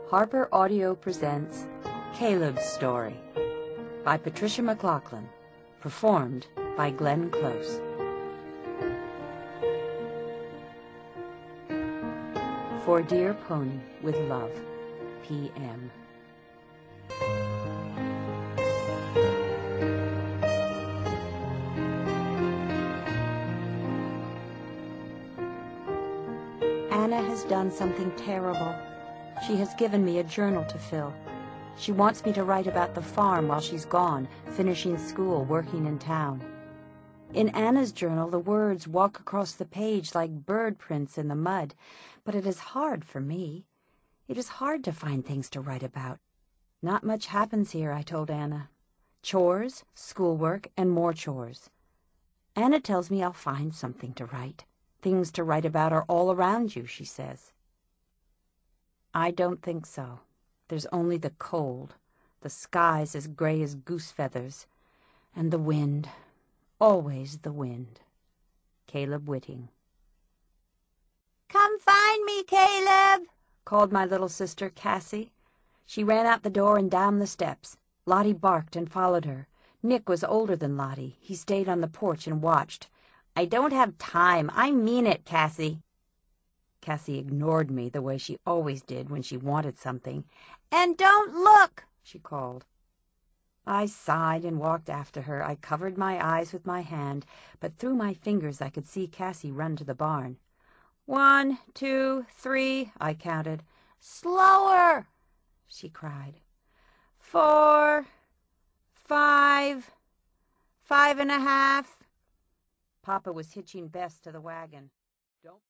Harper Audio presents Caleb's Story by Patricia McLaughlin, performed by Glenn Close. For Dear Pony, with love, P.M. Anna has done something terrible. She has given me a journal to fill. She wants me to write about the farm while she's gone, finishing school, working in town. In Anna's journal, the words walk across the page like bird prints in the mud, but it is hard for me. It is hard to find things to write about. Not much happens here, I told Anna. Chores, schoolwork, and more chores. Anna tells me I'll find something to write. Things to write about are all around you, she says. I don't think so. There's only the cold, the skies as gray as goose feathers, and the wind, always the wind. Caleb Whitting. "Come find me, Caleb," called my little sister, Cassie. She ran out the door and down the steps. Lottie barked and followed her. Nick was older than Lottie. He stayed on the porch and watched. "I don't have time. I mean it, Cassie." Cassie ignored me the way she always did when she wanted something. "And don't look," she called. I sighed and walked after her. I covered my eyes with my hand, but through my fingers I could see Cassie run to the barn. 1, 2, 3, I counted. "Slower," she cried. 4, 5, 5 1/2. Papa was hitching Bess to the wagon. "Don't